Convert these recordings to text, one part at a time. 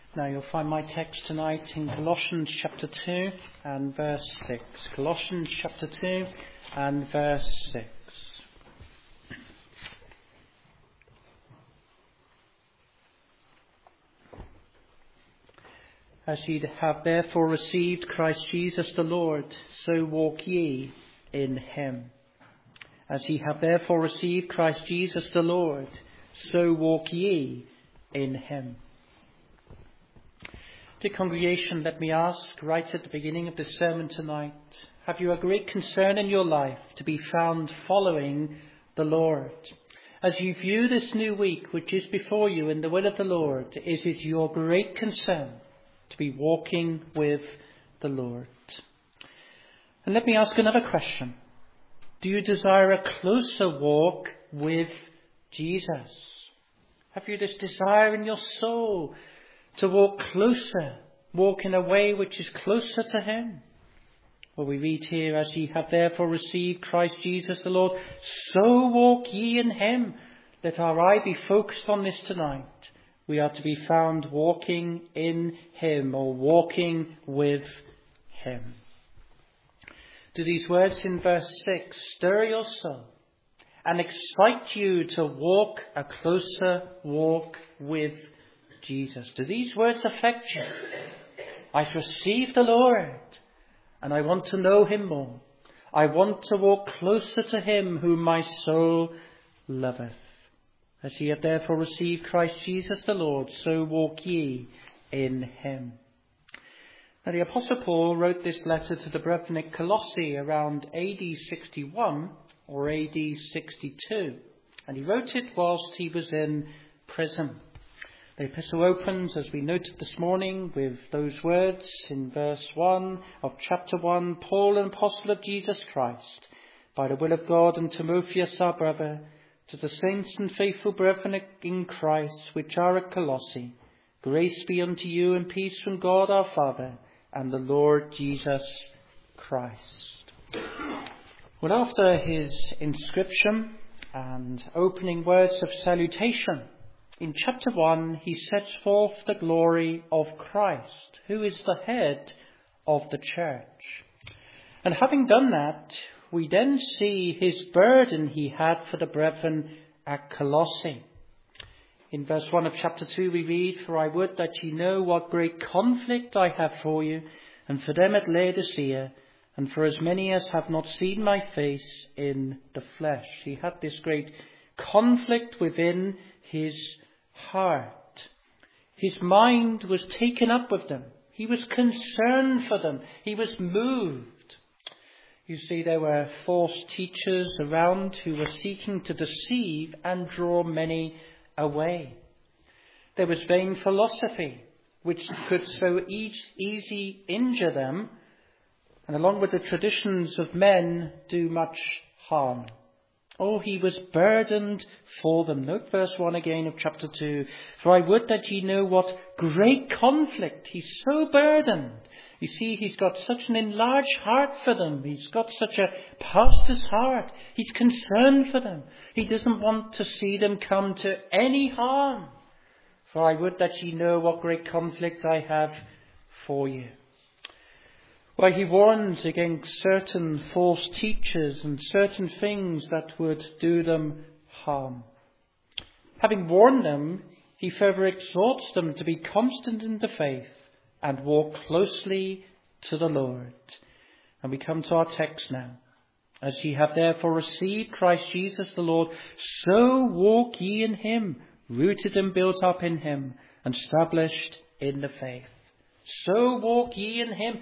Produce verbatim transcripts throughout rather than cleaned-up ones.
Now you'll find my text tonight in Colossians chapter two and verse six. Colossians chapter two and verse six. As ye have therefore received Christ Jesus the Lord, so walk ye in him. As ye have therefore received Christ Jesus the Lord, so walk ye in him. Dear congregation, let me ask right at the beginning of this sermon tonight, have you a great concern in your life to be found following the Lord? As you view this new week which is before you in the will of the Lord, is it your great concern to be walking with the Lord? And let me ask another question. Do you desire a closer walk with Jesus? Have you this desire in your soul to walk closer, walk in a way which is closer to him? Well, we read here, as ye have therefore received Christ Jesus the Lord, so walk ye in him. Let our eye be focused on this tonight. We are to be found walking in him, or walking with him. Do these words in verse six stir your soul and excite you to walk a closer walk with Jesus? Do these words affect you? I've received the Lord and I want to know him more. I want to walk closer to him whom my soul loveth. As ye have therefore received Christ Jesus the Lord, so walk ye in him. Now the Apostle Paul wrote this letter to the brethren at Colossae around A D sixty-one or A D sixty-two. And he wrote it whilst he was in prison. The epistle opens, as we noted this morning, with those words in verse one of chapter one, Paul, an apostle of Jesus Christ, by the will of God, and Timotheus our brother, to the saints and faithful brethren in Christ, which are at Colossae, grace be unto you and peace from God our Father and the Lord Jesus Christ. Well, after his inscription and opening words of salutation, in chapter one, he sets forth the glory of Christ, who is the head of the church. And having done that, we then see his burden he had for the brethren at Colossae. In verse one of chapter two we read, For I would that ye know what great conflict I have for you, and for them at Laodicea, and for as many as have not seen my face in the flesh. He had this great conflict within his heart. His mind was taken up with them. He was concerned for them. He was moved. You see, there were false teachers around who were seeking to deceive and draw many away. There was vain philosophy, which could so e- easy injure them, and along with the traditions of men, do much harm. Oh, he was burdened for them. Note verse one again of chapter two. For I would that ye know what great conflict. He's so burdened. You see, he's got such an enlarged heart for them. He's got such a pastor's heart. He's concerned for them. He doesn't want to see them come to any harm. For I would that ye know what great conflict I have for you. Why, he warns against certain false teachers and certain things that would do them harm. Having warned them, he further exhorts them to be constant in the faith and walk closely to the Lord. And we come to our text now. As ye have therefore received Christ Jesus the Lord, so walk ye in him, rooted and built up in him, and established in the faith. So walk ye in him.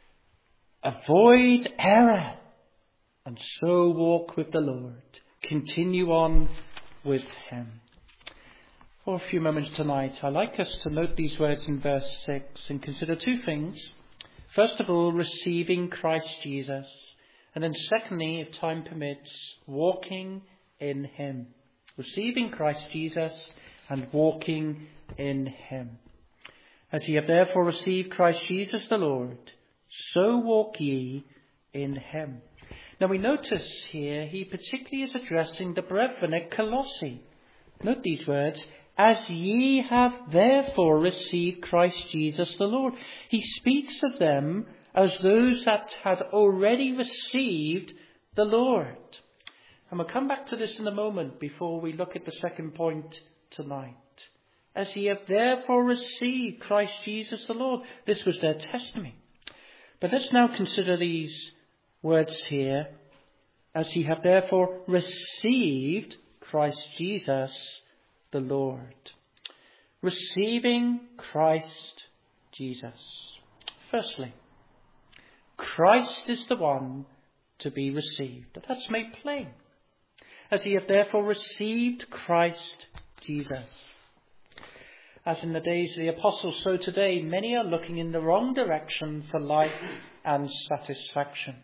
Avoid error, and so walk with the Lord. Continue on with him. For a few moments tonight, I'd like us to note these words in verse six and consider two things. First of all, receiving Christ Jesus. And then secondly, if time permits, walking in him. Receiving Christ Jesus and walking in him. As ye have therefore received Christ Jesus the Lord, so walk ye in him. Now we notice here he particularly is addressing the brethren at Colossae. Note these words, As ye have therefore received Christ Jesus the Lord. He speaks of them as those that had already received the Lord. And we'll come back to this in a moment before we look at the second point tonight. As ye have therefore received Christ Jesus the Lord. This was their testimony. But let's now consider these words here. As ye have therefore received Christ Jesus the Lord. Receiving Christ Jesus. Firstly, Christ is the one to be received. That's made plain. As ye have therefore received Christ Jesus. As in the days of the apostles, so today many are looking in the wrong direction for life and satisfaction.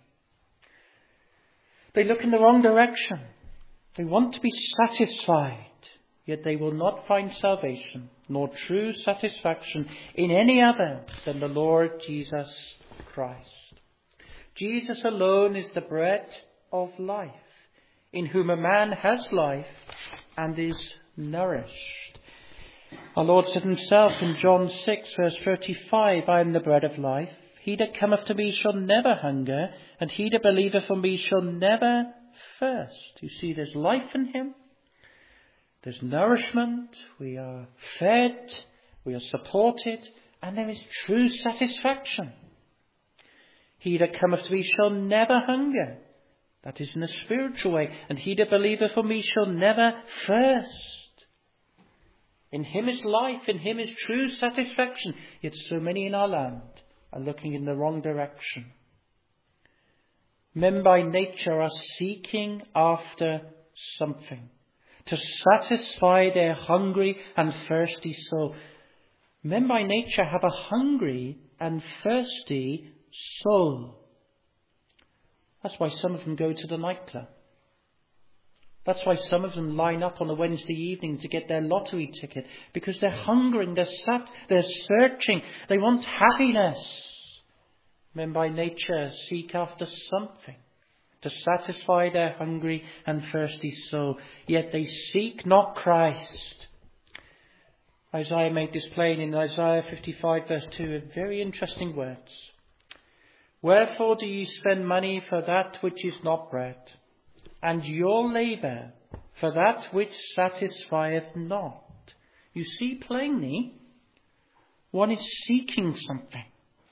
They look in the wrong direction. They want to be satisfied, yet they will not find salvation nor true satisfaction in any other than the Lord Jesus Christ. Jesus alone is the bread of life, in whom a man has life and is nourished. Our Lord said himself in John six verse thirty-five, I am the bread of life. He that cometh to me shall never hunger, and he that believeth on me shall never thirst. You see, there's life in him. There's nourishment. We are fed. We are supported. And there is true satisfaction. He that cometh to me shall never hunger. That is in a spiritual way. And he that believeth on me shall never thirst. In him is life. In him is true satisfaction. Yet so many in our land are looking in the wrong direction. Men by nature are seeking after something to satisfy their hungry and thirsty soul. Men by nature have a hungry and thirsty soul. That's why some of them go to the nightclub. That's why some of them line up on a Wednesday evening to get their lottery ticket, because they're hungering, they're sat, they're searching, they want happiness. Men by nature seek after something to satisfy their hungry and thirsty soul, yet they seek not Christ. Isaiah made this plain in Isaiah fifty-five verse two, very interesting words. Wherefore do ye spend money for that which is not bread, and your labour for that which satisfieth not? You see plainly, one is seeking something.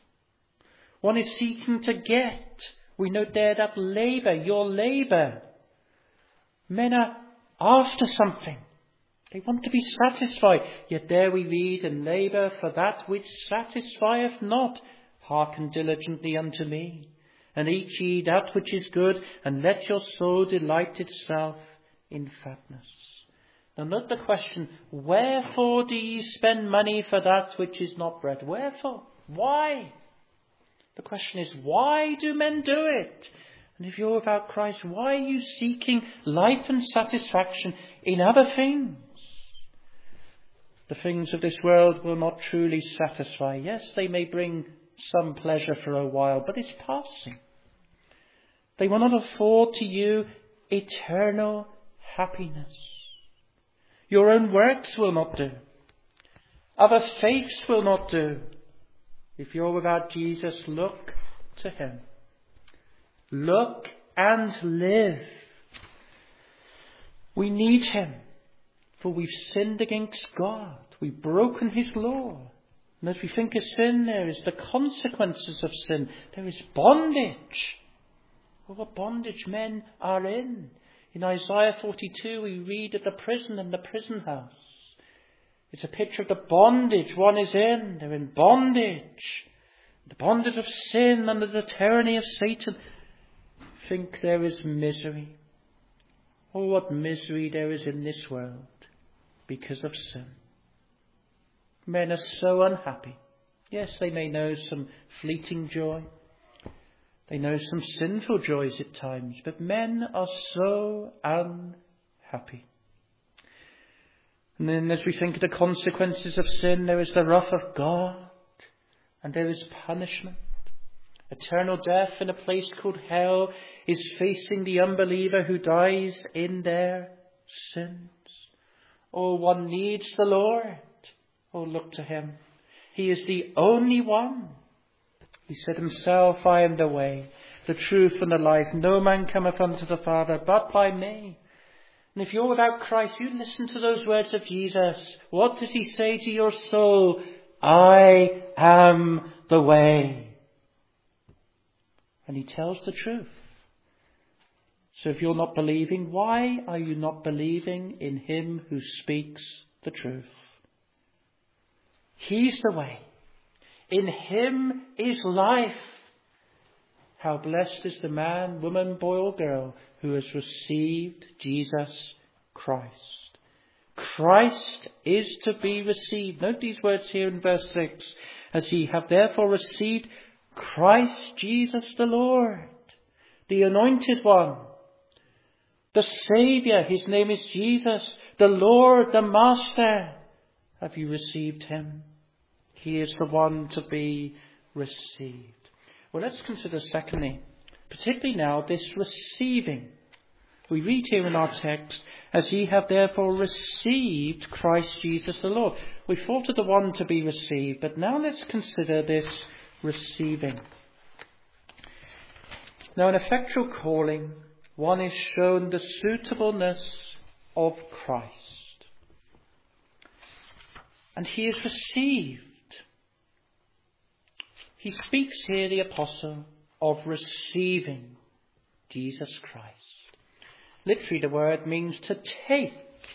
One is seeking to get. We note there that labour, your labour. Men are after something. They want to be satisfied. Yet there we read, and labour for that which satisfieth not. Hearken diligently unto me, and eat ye that which is good, and let your soul delight itself in fatness. Now note the question, wherefore do ye spend money for that which is not bread? Wherefore? Why? The question is, why do men do it? And if you're without Christ, why are you seeking life and satisfaction in other things? The things of this world will not truly satisfy. Yes, they may bring some pleasure for a while, but it's passing. They will not afford to you eternal happiness. Your own works will not do. Other faiths will not do. If you're without Jesus, look to him. Look and live. We need him, for we've sinned against God. We've broken his law. And as we think of sin, there is the consequences of sin. There is bondage. Well, what bondage men are in. In Isaiah forty-two, we read of the prison and the prison house. It's a picture of the bondage one is in. They're in bondage. The bondage of sin under the tyranny of Satan. Think there is misery. Oh, what misery there is in this world because of sin. Men are so unhappy. Yes, they may know some fleeting joy. They know some sinful joys at times. But men are so unhappy. And then as we think of the consequences of sin, there is the wrath of God. And there is punishment. Eternal death in a place called hell is facing the unbeliever who dies in their sins. Oh, one needs the Lord. Oh, look to him. He is the only one. He said himself, I am the way, the truth and the life. No man cometh unto the Father but by me. And if you're without Christ, you listen to those words of Jesus. What does he say to your soul? I am the way. And he tells the truth. So if you're not believing, why are you not believing in him who speaks the truth? He's the way. In him is life. How blessed is the man, woman, boy or girl who has received Jesus Christ. Christ is to be received. Note these words here in verse six. As ye have therefore received Christ Jesus the Lord, the anointed one, the Saviour, his name is Jesus, the Lord, the Master. Have you received him? He is the one to be received. Well, let's consider secondly, particularly now, this receiving. We read here in our text, as ye have therefore received Christ Jesus the Lord. We thought of the one to be received, but now let's consider this receiving. Now, in effectual calling, one is shown the suitableness of Christ. And he is received. He speaks here, the apostle, of receiving Jesus Christ. Literally, the word means to take.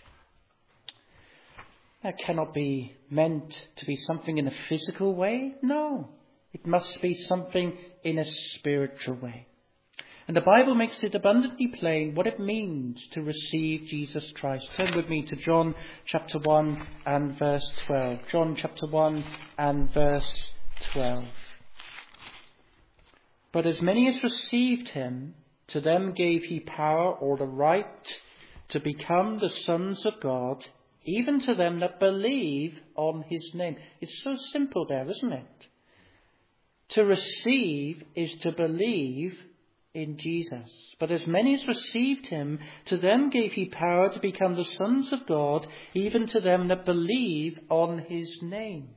That cannot be meant to be something in a physical way. No, it must be something in a spiritual way. And the Bible makes it abundantly plain what it means to receive Jesus Christ. Turn with me to John chapter one and verse twelve. John chapter one and verse twelve. But as many as received him, to them gave he power or the right to become the sons of God, even to them that believe on his name. It's so simple there, isn't it? To receive is to believe in Jesus. But as many as received him, to them gave he power to become the sons of God, even to them that believe on his name.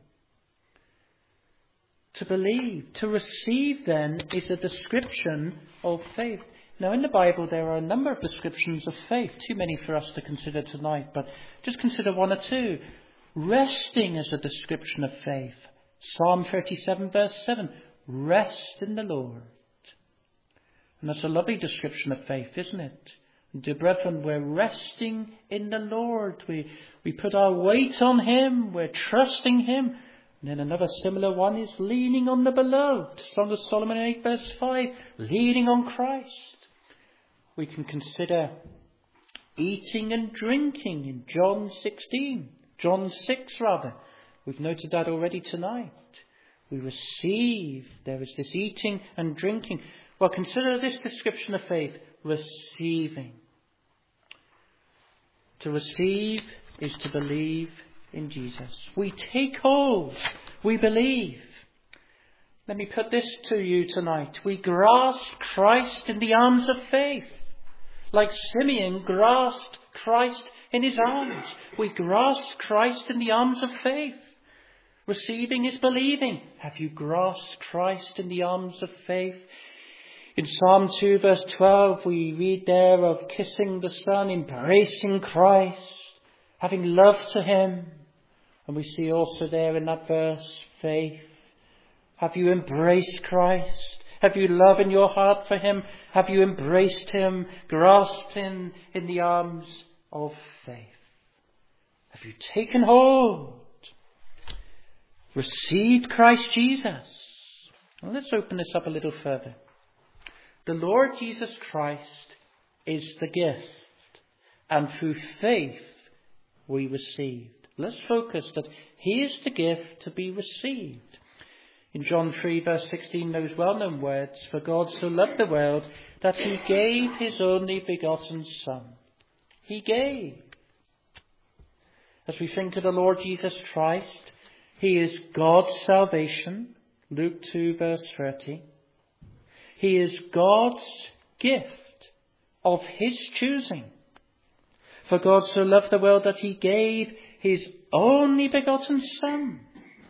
To believe, to receive then, is a description of faith. Now in the Bible there are a number of descriptions of faith, too many for us to consider tonight, but just consider one or two. Resting is a description of faith. Psalm thirty-seven verse seven, rest in the Lord. And that's a lovely description of faith, isn't it? Dear brethren, we're resting in the Lord. We, we put our weight on him, we're trusting him. And then another similar one is leaning on the beloved. Song of Solomon eight verse five, leaning on Christ. We can consider eating and drinking in John sixteen, John six rather. We've noted that already tonight. We receive, there is this eating and drinking. Well, consider this description of faith, receiving. To receive is to believe in Jesus. We take hold, we believe. Let me put this to you tonight. We grasp Christ in the arms of faith. Like Simeon grasped Christ in his arms. We grasp Christ in the arms of faith. Receiving is believing. Have you grasped Christ in the arms of faith? In Psalm two verse twelve we read there of kissing the Son, embracing Christ, having love to him. And we see also there in that verse, faith. Have you embraced Christ? Have you love in your heart for him? Have you embraced him, grasped him in the arms of faith? Have you taken hold? Received Christ Jesus? Well, let's open this up a little further. The Lord Jesus Christ is the gift, and through faith we received. Let's focus that he is the gift to be received. In John three verse sixteen, those well-known words, for God so loved the world that he gave his only begotten Son. He gave. As we think of the Lord Jesus Christ, he is God's salvation, Luke two verse thirty. He is God's gift of his choosing. For God so loved the world that he gave his only begotten Son.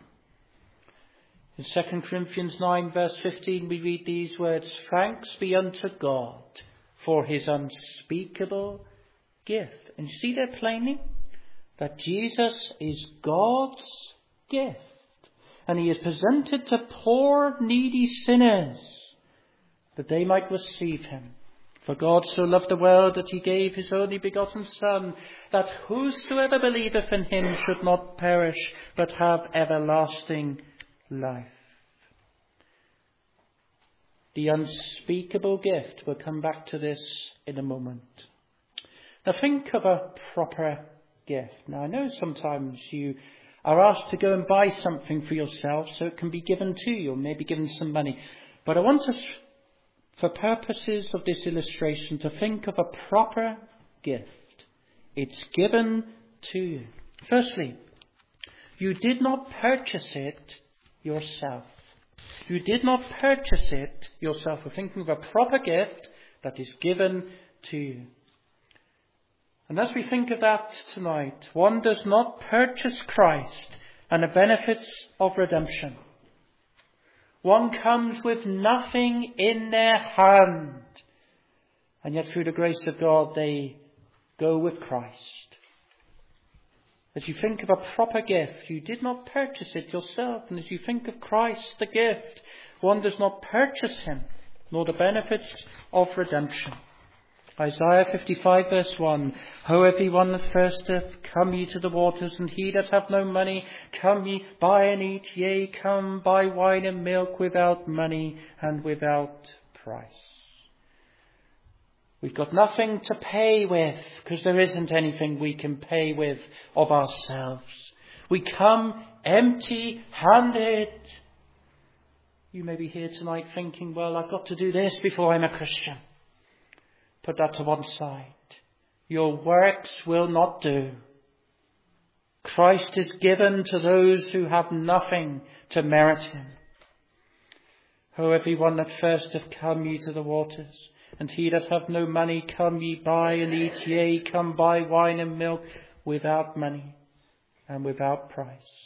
In Second Corinthians nine verse fifteen we read these words, "Thanks be unto God for his unspeakable gift." And you see there plainly that Jesus is God's gift. And he is presented to poor, needy sinners that they might receive him. For God so loved the world that he gave his only begotten Son, that whosoever believeth in him should not perish, but have everlasting life. The unspeakable gift. We'll come back to this in a moment. Now think of a proper gift. Now I know sometimes you are asked to go and buy something for yourself so it can be given to you, or maybe given some money. But I want us, for purposes of this illustration, to think of a proper gift. It's given to you. Firstly, you did not purchase it yourself. You did not purchase it yourself. We're thinking of a proper gift that is given to you. And as we think of that tonight, one does not purchase Christ and the benefits of redemption. One comes with nothing in their hand, and yet through the grace of God they go with Christ. As you think of a proper gift, you did not purchase it yourself. And as you think of Christ, the gift, one does not purchase him, nor the benefits of redemption. Isaiah fifty-five verse one, "Ho, every one that thirsteth, come ye to the waters, and he that hath no money, come ye, buy and eat, yea, come, buy wine and milk without money and without price." We've got nothing to pay with, because there isn't anything we can pay with of ourselves. We come empty-handed. You may be here tonight thinking, well, I've got to do this before I'm a Christian. Put that to one side. Your works will not do. Christ is given to those who have nothing to merit him. "O every one that thirsteth, come ye to the waters, and he that hath no money, come ye, buy and eat, yea, come buy wine and milk without money and without price."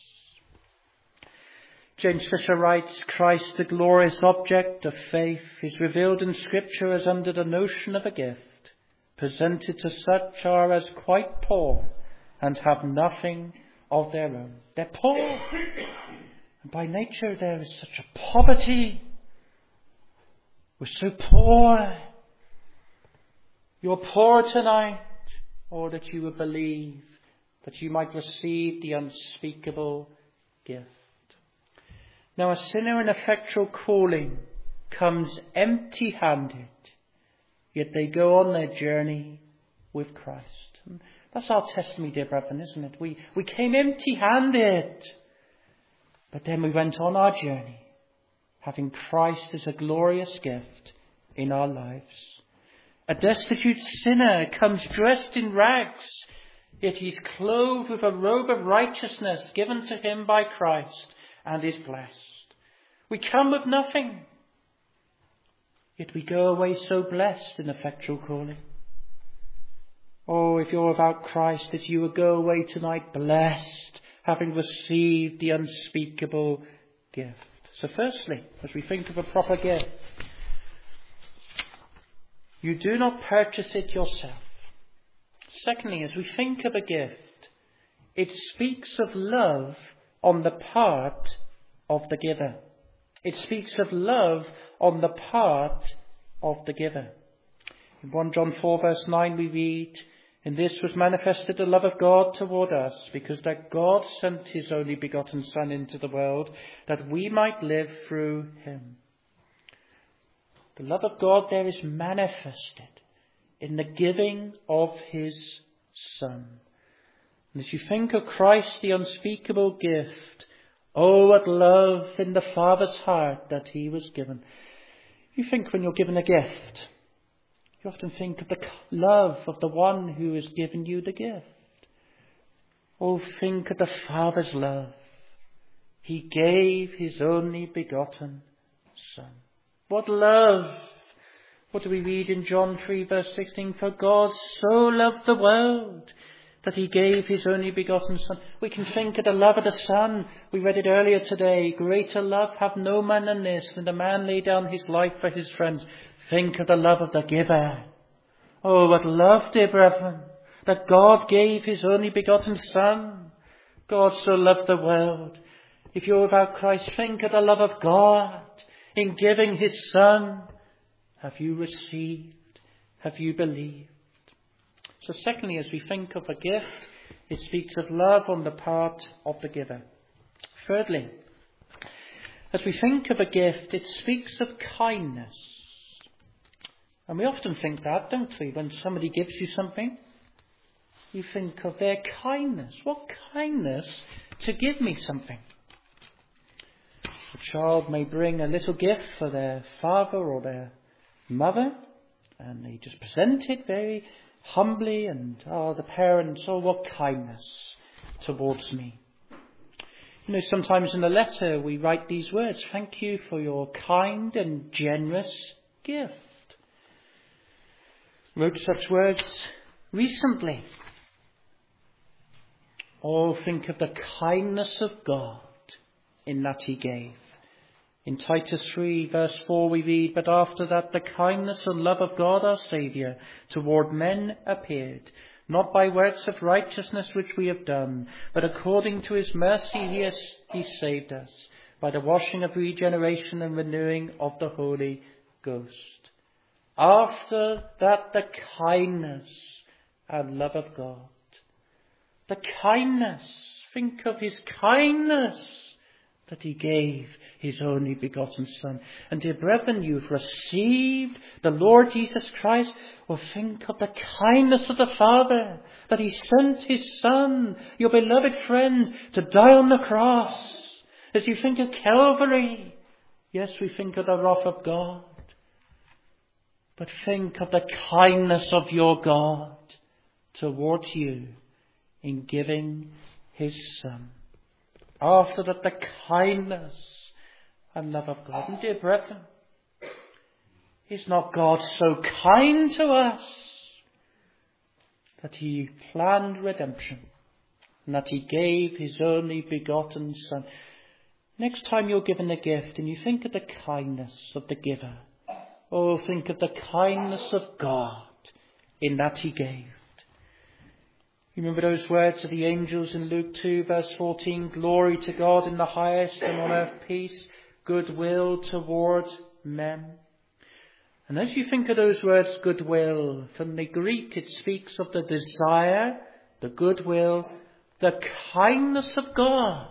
James Fisher writes, "Christ, the glorious object of faith, is revealed in Scripture as under the notion of a gift, presented to such are as quite poor and have nothing of their own." They're poor. And by nature there is such a poverty. We're so poor. You're poor tonight, or that you would believe, that you might receive the unspeakable gift. Now a sinner in effectual calling comes empty-handed, yet they go on their journey with Christ. And that's our testimony, dear brethren, isn't it? We, we came empty-handed, but then we went on our journey, having Christ as a glorious gift in our lives. A destitute sinner comes dressed in rags, yet he's clothed with a robe of righteousness given to him by Christ, and is blessed. We come with nothing, yet we go away so blessed in effectual calling. Oh, if you're without Christ, that you will go away tonight blessed, having received the unspeakable gift. So firstly, as we think of a proper gift, you do not purchase it yourself. Secondly, as we think of a gift, it speaks of love on the part of the giver. It speaks of love on the part of the giver. In First John four verse nine we read, "In this was manifested the love of God toward us, because that God sent his only begotten Son into the world, that we might live through him." The love of God there is manifested in the giving of his Son. And as you think of Christ, the unspeakable gift, oh, what love in the Father's heart that he was given. You think when you're given a gift, you often think of the love of the one who has given you the gift. Oh, think of the Father's love. He gave his only begotten Son. What love What do we read in John three verse sixteen? For God so loved the world that he gave his only begotten Son. We can think of the love of the Son. We read it earlier today. Greater love have no man than this, than the man lay down his life for his friends. Think of the love of the giver. Oh, what love, dear brethren, that God gave his only begotten Son. God so loved the world. If you're without Christ, think of the love of God in giving his Son. Have you received? Have you believed? So secondly, as we think of a gift, it speaks of love on the part of the giver. Thirdly, as we think of a gift, it speaks of kindness. And we often think that, don't we? When somebody gives you something, you think of their kindness. What kindness to give me something? A child may bring a little gift for their father or their mother, and they just present it very humbly, and oh, the parents, oh, what kindness towards me. You know, sometimes in a letter we write these words: thank you for your kind and generous gift. Wrote such words recently. Oh, think of the kindness of God in that he gave. In Titus three verse four we read, but after that the kindness and love of God our Saviour toward men appeared, not by works of righteousness which we have done, but according to his mercy he has he saved us, by the washing of regeneration and renewing of the Holy Ghost. After that the kindness and love of God. The kindness, think of his kindness that he gave his only begotten Son. And dear brethren, you've received the Lord Jesus Christ. Well, think of the kindness of the Father, that he sent his Son, your beloved friend, to die on the cross. As you think of Calvary, yes, we think of the wrath of God. But think of the kindness of your God towards you in giving his Son. After that, the kindness and love of God. And dear brethren, is not God so kind to us that he planned redemption and that he gave his only begotten Son? Next time you're given a gift and you think of the kindness of the giver, oh, think of the kindness of God in that he gave. You remember those words of the angels in Luke two verse fourteen, glory to God in the highest, and on earth peace, goodwill towards men. And as you think of those words, goodwill, from the Greek it speaks of the desire, the goodwill, the kindness of God.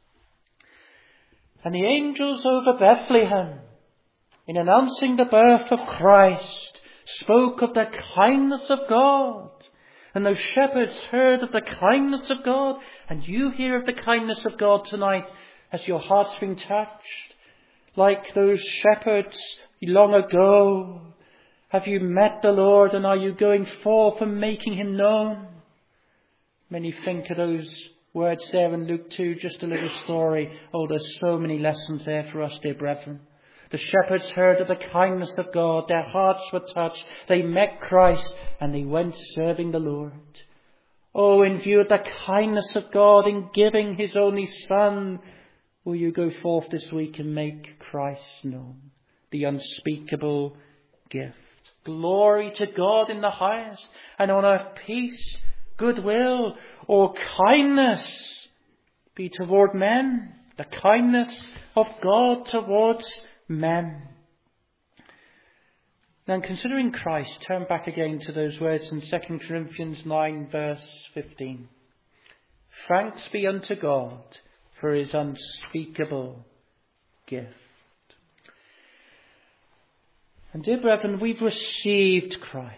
And the angels over Bethlehem, in announcing the birth of Christ, spoke of the kindness of God. And those shepherds heard of the kindness of God. And you hear of the kindness of God tonight as your heart's been touched. Like those shepherds long ago. Have you met the Lord, and are you going forth and making him known? Many think of those words there in Luke two, just a little story. Oh, there's so many lessons there for us, dear brethren. The shepherds heard of the kindness of God. Their hearts were touched. They met Christ and they went serving the Lord. Oh, in view of the kindness of God in giving his only Son, will you go forth this week and make Christ known? The unspeakable gift. Glory to God in the highest, and on earth peace, goodwill, or kindness be toward men. The kindness of God towards men. Then, considering Christ, turn back again to those words in Second Corinthians nine verse fifteen. Thanks be unto God for his unspeakable gift. And dear brethren, we've received Christ.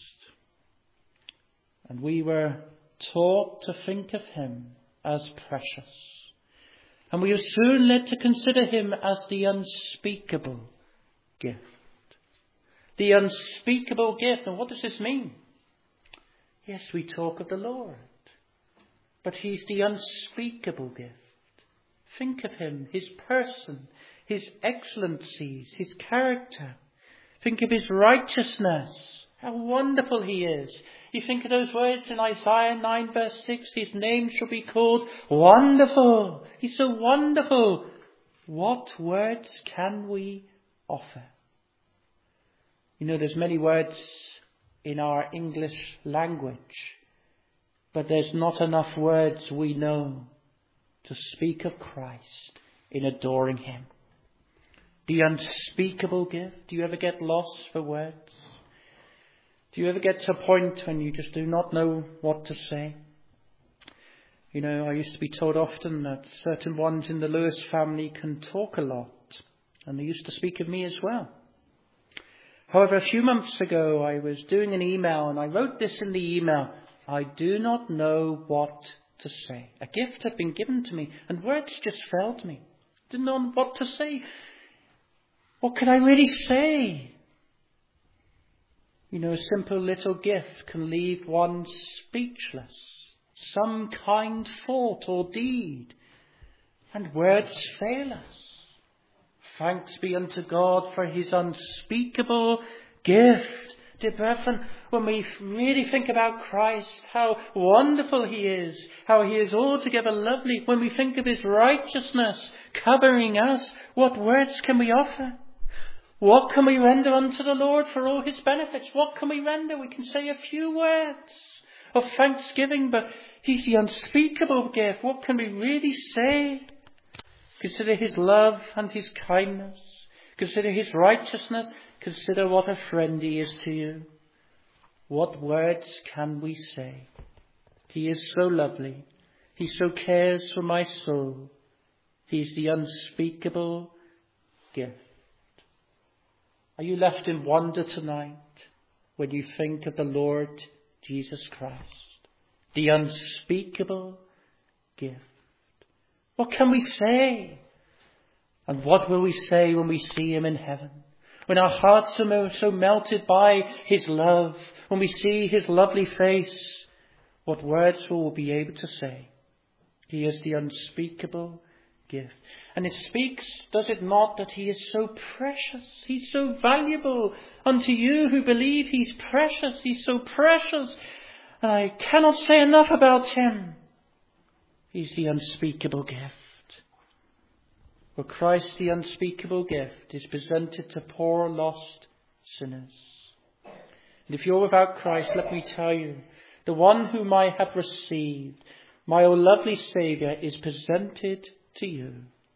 And we were taught to think of him as precious. And we are soon led to consider him as the unspeakable gift. The unspeakable gift. And what does this mean? Yes, we talk of the Lord. But he's the unspeakable gift. Think of him, his person, his excellencies, his character. Think of his righteousness. How wonderful he is. You think of those words in Isaiah nine verse six. His name shall be called Wonderful. He's so wonderful. What words can we offer? You know, there's many words in our English language, but there's not enough words we know to speak of Christ in adoring him. The unspeakable gift. Do you ever get lost for words? Do you ever get to a point when you just do not know what to say? You know, I used to be told often that certain ones in the Lewis family can talk a lot, and they used to speak of me as well. However, a few months ago, I was doing an email, and I wrote this in the email: I do not know what to say. A gift had been given to me, and words just failed me. Didn't know what to say. What could I really say? You know, a simple little gift can leave one speechless. Some kind thought or deed, and words fail us. Thanks be unto God for his unspeakable gift. Dear brethren, when we really think about Christ, how wonderful he is, how he is altogether lovely, when we think of his righteousness covering us, what words can we offer? What can we render unto the Lord for all his benefits? What can we render? We can say a few words of thanksgiving, but he's the unspeakable gift. What can we really say? Consider his love and his kindness. Consider his righteousness. Consider what a friend he is to you. What words can we say? He is so lovely. He so cares for my soul. He's the unspeakable gift. Are you left in wonder tonight when you think of the Lord Jesus Christ, the unspeakable gift? What can we say? And what will we say when we see him in heaven? When our hearts are so melted by his love, when we see his lovely face, what words will we be able to say? He is the unspeakable gift. And it speaks, does it not, that he is so precious. He's so valuable unto you who believe. He's precious. He's so precious. And I cannot say enough about him. He's the unspeakable gift. For Christ, the unspeakable gift, is presented to poor lost sinners. And if you're without Christ, let me tell you, the one whom I have received, my own lovely Saviour, is presented to you.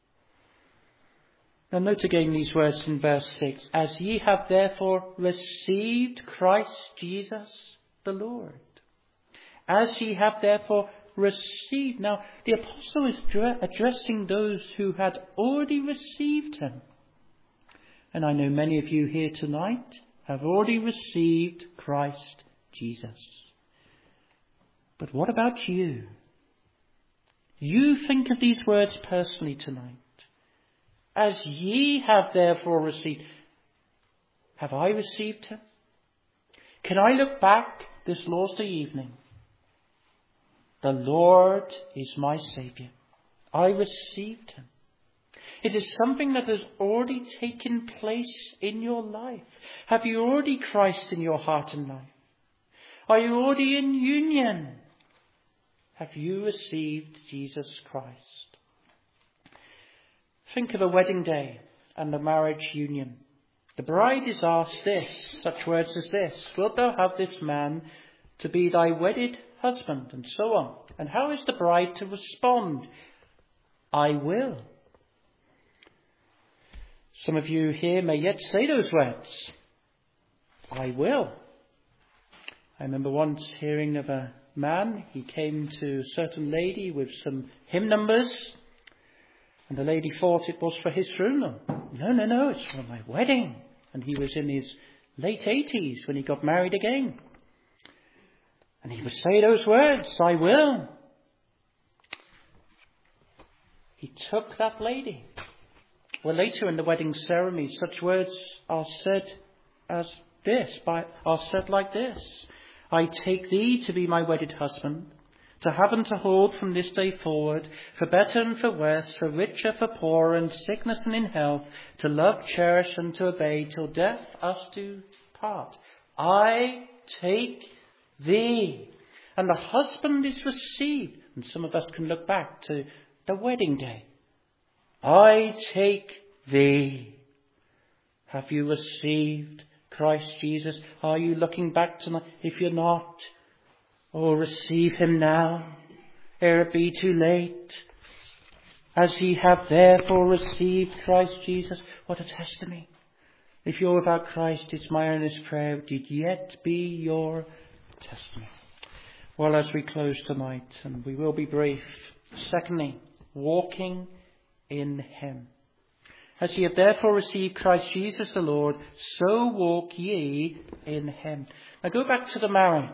Now note again these words in verse six. As ye have therefore received Christ Jesus the Lord. As ye have therefore received. Now the apostle is addressing those who had already received him. And I know many of you here tonight have already received Christ Jesus. But what about you? You think of these words personally tonight. As ye have therefore received. Have I received him? Can I look back this Lord's Day evening? The Lord is my Saviour. I received him. It is something that has already taken place in your life. Have you already Christ in your heart and life? Are you already in union? Have you received Jesus Christ? Think of a wedding day and a marriage union. The bride is asked this, such words as this: wilt thou have this man to be thy wedded husband? And so on. And how is the bride to respond? I will. Some of you here may yet say those words. I will. I remember once hearing of a man. He came to a certain lady with some hymn numbers. And the lady thought it was for his funeral. No, no, no, it's for my wedding. And he was in his late eighties when he got married again. And he would say those words, I will. He took that lady. Well, later in the wedding ceremony, such words are said as this, by, are said like this: I take thee to be my wedded husband, to have and to hold from this day forward, for better and for worse, for richer, for poorer, in sickness and in health, to love, cherish, and to obey, till death us do part. I take thee. And the husband is received. And some of us can look back to the wedding day. I take thee. Have you received Christ Jesus? Are you looking back tonight? If you're not, oh, receive him now, ere it be too late. As ye have therefore received Christ Jesus. What a testimony. If you're without Christ, it's my earnest prayer, would it yet be your testimony? Well, as we close tonight, and we will be brief. Secondly, walking in him. As ye have therefore received Christ Jesus the Lord, so walk ye in him. Now go back to the marriage.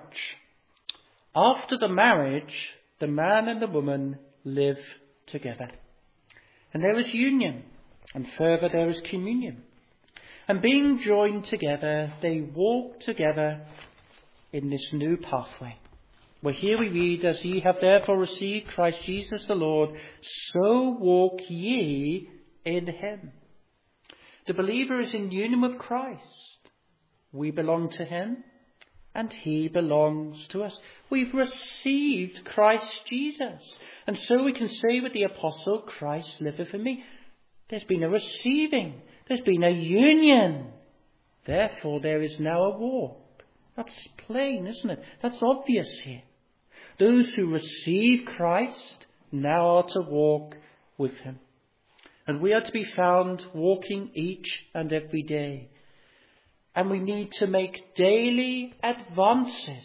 After the marriage, the man and the woman live together. And there is union, and further there is communion. And being joined together, they walk together in this new pathway. Well, here we read, as ye have therefore received Christ Jesus the Lord, so walk ye in him. The believer is in union with Christ. We belong to him, and he belongs to us. We've received Christ Jesus. And so we can say with the apostle, Christ liveth in me. There's been a receiving. There's been a union. Therefore, there is now a walk. That's plain, isn't it? That's obvious here. Those who receive Christ now are to walk with him. And we are to be found walking each and every day. And we need to make daily advances.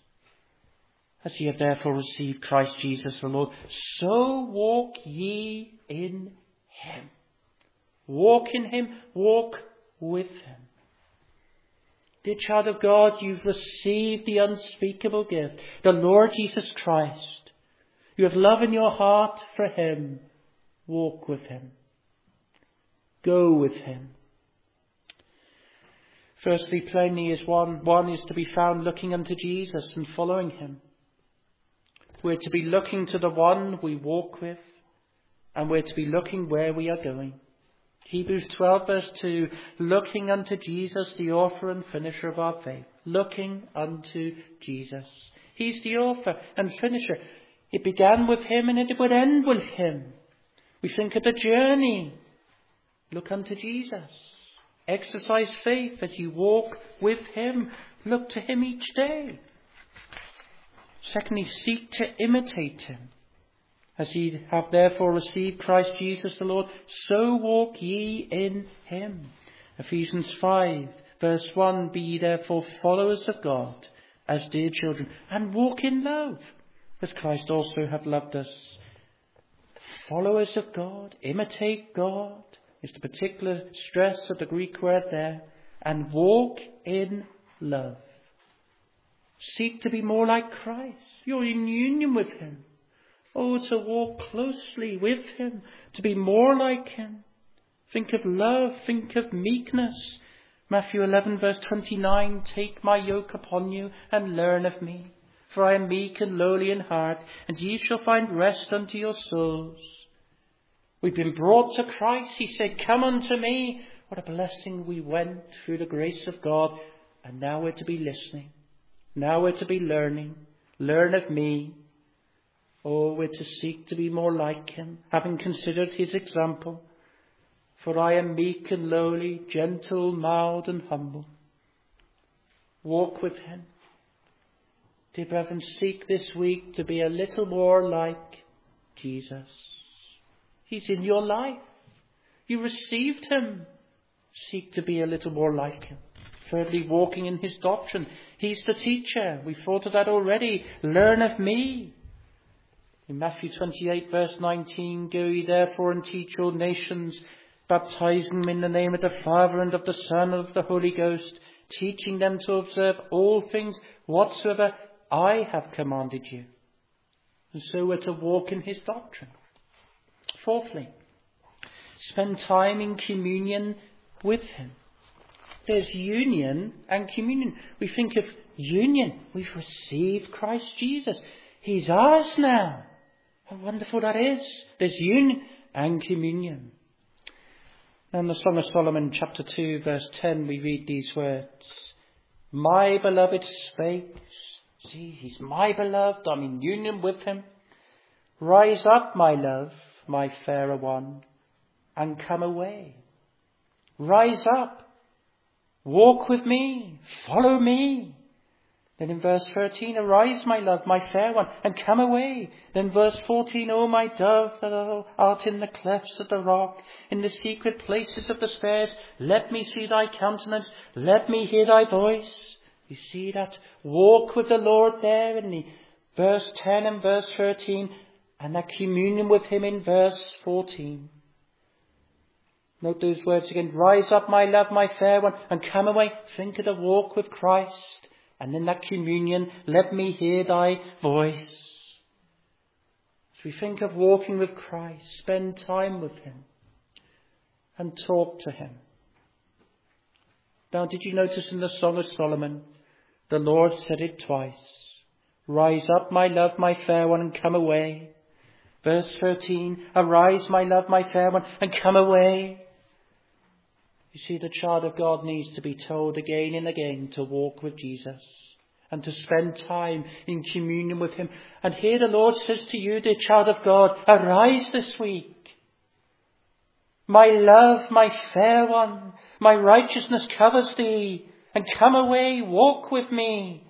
As ye have therefore received Christ Jesus the Lord, so walk ye in him. Walk in him, walk with him. Dear child of God, you've received the unspeakable gift, the Lord Jesus Christ. You have love in your heart for him. Walk with him. Go with him. Firstly, plainly, is one, one is to be found looking unto Jesus and following him. We're to be looking to the one we walk with, and we're to be looking where we are going. Hebrews twelve verse two, looking unto Jesus, the author and finisher of our faith. Looking unto Jesus. He's the author and finisher. It began with him and it would end with him. We think of the journey. Look unto Jesus. Exercise faith as you walk with him. Look to him each day. Secondly, seek to imitate him. As ye have therefore received Christ Jesus the Lord, so walk ye in him. Ephesians five verse one, be ye therefore followers of God as dear children, and walk in love, as Christ also hath loved us. Followers of God, imitate God, is the particular stress of the Greek word there, and walk in love. Seek to be more like Christ. You're in union with him. Oh, to walk closely with him, to be more like him. Think of love, think of meekness. Matthew eleven verse twenty-nine, take my yoke upon you and learn of me, for I am meek and lowly in heart, and ye shall find rest unto your souls. We've been brought to Christ. He said, come unto me. What a blessing we went through the grace of God. And now we're to be listening. Now we're to be learning. Learn of me. Oh, we're to seek to be more like him, having considered his example. For I am meek and lowly, gentle, mild and humble. Walk with him. Dear brethren, seek this week to be a little more like Jesus. He's in your life. You received him. Seek to be a little more like him. Thirdly, walking in his doctrine. He's the teacher. We've thought of that already. Learn of me. In Matthew twenty-eight verse nineteen, go ye therefore and teach all nations, baptizing them in the name of the Father and of the Son and of the Holy Ghost, teaching them to observe all things whatsoever I have commanded you. And so we're to walk in his doctrine. Fourthly, spend time in communion with him. There's union and communion. We think of union. We've received Christ Jesus. He's ours now. How wonderful that is. There's union and communion. Now in the Song of Solomon, chapter two, verse ten, we read these words. My beloved speaks. See, he's my beloved. I'm in union with him. Rise up, my love, my fairer one, and come away. Rise up. Walk with me. Follow me. Then in verse thirteen, arise, my love, my fair one, and come away. Then verse fourteen, O my dove, that thou art in the clefts of the rock, in the secret places of the stairs, let me see thy countenance, let me hear thy voice. You see that walk with the Lord there in the verse ten and verse thirteen, and that communion with him in verse fourteen. Note those words again. Rise up, my love, my fair one, and come away. Think of the walk with Christ. And in that communion, let me hear thy voice. As we think of walking with Christ, spend time with him and talk to him. Now, did you notice in the Song of Solomon, the Lord said it twice. Rise up, my love, my fair one, and come away. Verse thirteen, arise, my love, my fair one, and come away. You see, the child of God needs to be told again and again to walk with Jesus and to spend time in communion with him. And here the Lord says to you, dear child of God, arise this week. My love, my fair one, my righteousness covers thee, and come away, walk with me,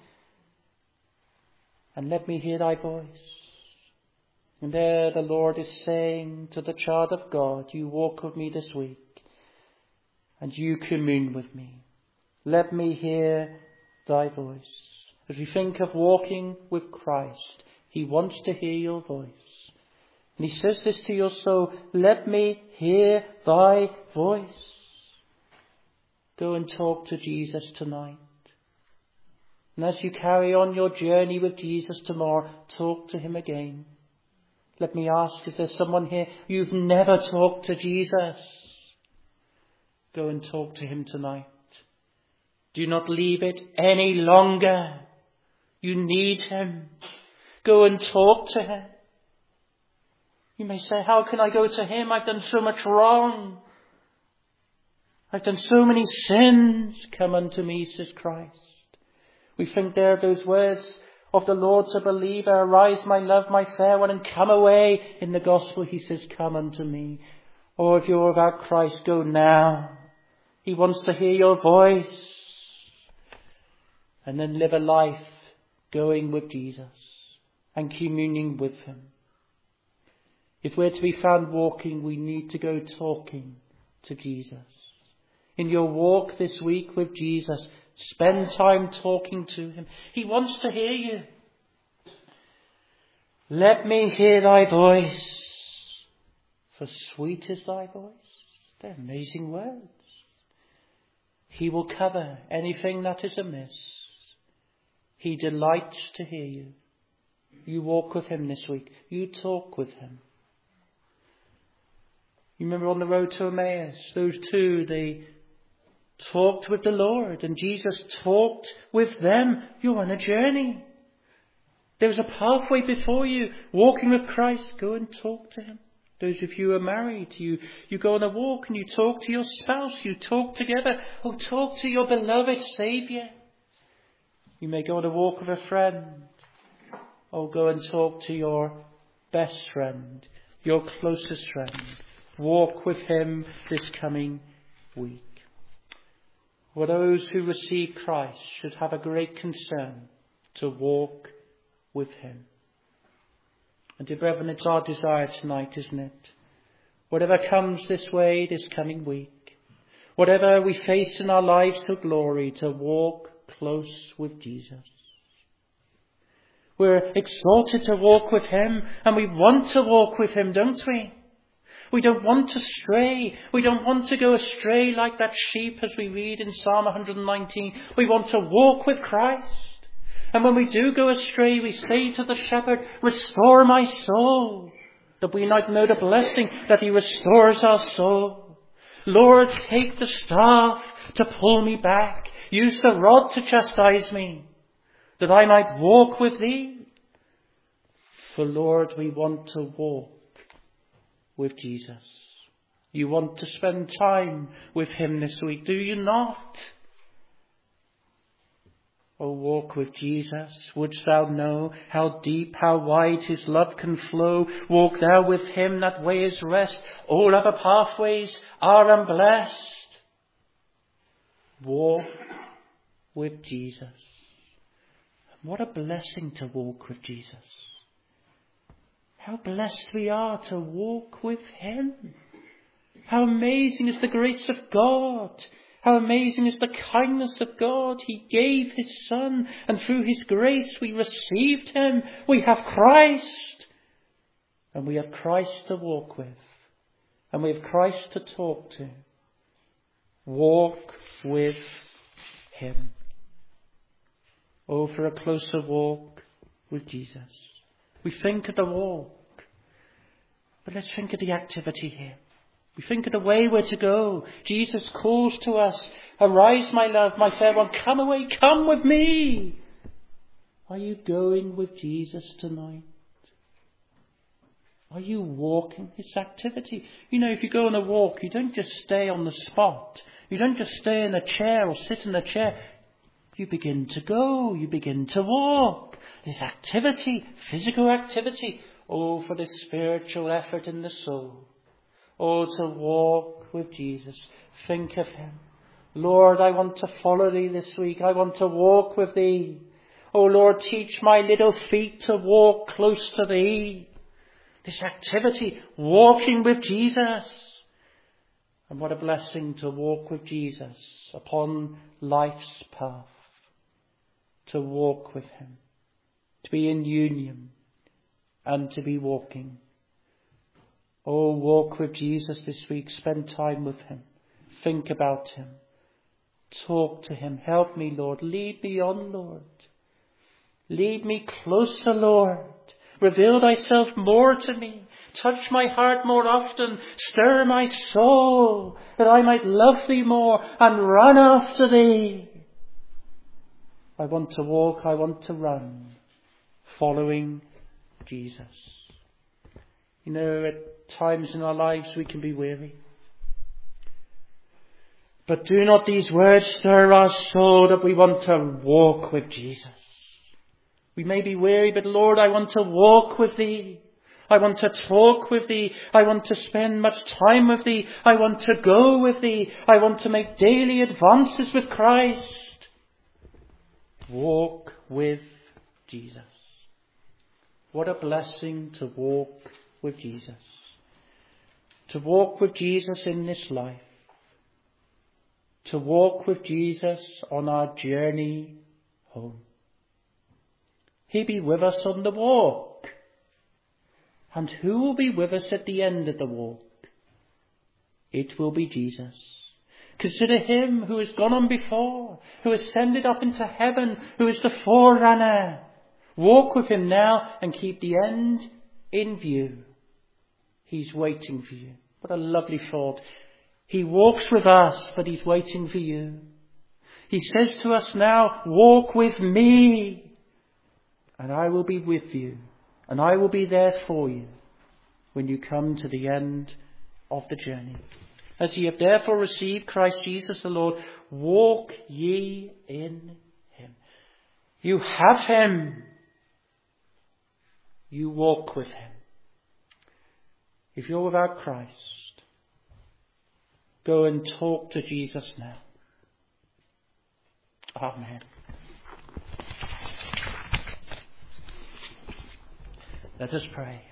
and let me hear thy voice. And there the Lord is saying to the child of God, you walk with me this week. And you commune with me. Let me hear thy voice. As we think of walking with Christ, he wants to hear your voice. And he says this to your soul, let me hear thy voice. Go and talk to Jesus tonight. And as you carry on your journey with Jesus tomorrow, talk to him again. Let me ask, is there someone here, you've never talked to Jesus? Go and talk to him tonight. Do not leave it any longer. You need him. Go and talk to him. You may say, how can I go to him? I've done so much wrong. I've done so many sins. Come unto me, says Christ. We think there of those words of the Lord to believer. Arise, my love, my fair one, and come away. In the gospel he says, come unto me. Or if you're without Christ, go now. He wants to hear your voice. And then live a life going with Jesus and communing with him. If we're to be found walking, we need to go talking to Jesus. In your walk this week with Jesus, spend time talking to him. He wants to hear you. Let me hear thy voice, for sweet is thy voice. They're amazing words. He will cover anything that is amiss. He delights to hear you. You walk with him this week. You talk with him. You remember on the road to Emmaus, those two, they talked with the Lord and Jesus talked with them. You're on a journey. There's a pathway before you. Walking with Christ, go and talk to him. Those of you who are married, you, you go on a walk and you talk to your spouse. You talk together. Oh, talk to your beloved Saviour. You may go on a walk with a friend. Oh, go and talk to your best friend, your closest friend. Walk with him this coming week. For those who receive Christ should have a great concern to walk with him. And dear brethren, it's our desire tonight, isn't it? Whatever comes this way this coming week, whatever we face in our lives to glory, to walk close with Jesus. We're exalted to walk with him, and we want to walk with him, don't we? We don't want to stray. We don't want to go astray like that sheep as we read in Psalm one nineteen. We want to walk with Christ. And when we do go astray, we say to the shepherd, restore my soul, that we might know the blessing that he restores our soul. Lord, take the staff to pull me back. Use the rod to chastise me, that I might walk with thee. For Lord, we want to walk with Jesus. You want to spend time with him this week, do you not? Oh, walk with Jesus. Wouldst thou know how deep, how wide his love can flow? Walk thou with him, that way is rest. All other pathways are unblessed. Walk with Jesus. What a blessing to walk with Jesus. How blessed we are to walk with him. How amazing is the grace of God. How amazing is the kindness of God. He gave his Son, and through his grace we received him. We have Christ. And we have Christ to walk with. And we have Christ to talk to. Walk with him. Oh, for a closer walk with Jesus. We think of the walk, but let's think of the activity here. We think of the way we're to go. Jesus calls to us, arise, my love, my fair one, come away, come with me. Are you going with Jesus tonight? Are you walking his activity? You know, if you go on a walk, you don't just stay on the spot. You don't just stay in a chair or sit in a chair. You begin to go. You begin to walk. This activity, physical activity. Oh, for the spiritual effort in the soul. Oh, to walk with Jesus. Think of him. Lord, I want to follow thee this week. I want to walk with thee. Oh, Lord, teach my little feet to walk close to thee. This activity, walking with Jesus. And what a blessing to walk with Jesus upon life's path. To walk with him. To be in union. And to be walking. Oh, walk with Jesus this week. Spend time with him. Think about him. Talk to him. Help me, Lord. Lead me on, Lord. Lead me closer, Lord. Reveal thyself more to me. Touch my heart more often. Stir my soul that I might love thee more and run after thee. I want to walk. I want to run. Following Jesus. You know, at times in our lives we can be weary. But do not these words stir our soul that we want to walk with Jesus? We may be weary, but Lord, I want to walk with thee. I want to talk with thee. I want to spend much time with thee. I want to go with thee. I want to make daily advances with Christ. Walk with Jesus. What a blessing to walk with Jesus. To walk with Jesus in this life. To walk with Jesus on our journey home. He be with us on the walk. And who will be with us at the end of the walk? It will be Jesus. Consider him who has gone on before, who ascended up into heaven, who is the forerunner. Walk with him now and keep the end in view. He's waiting for you. What a lovely thought. He walks with us, but he's waiting for you. He says to us now, walk with me. And I will be with you. And I will be there for you when you come to the end of the journey. As ye have therefore received Christ Jesus the Lord, walk ye in him. You have him. You walk with him. If you're without Christ, go and talk to Jesus now. Amen. Let us pray.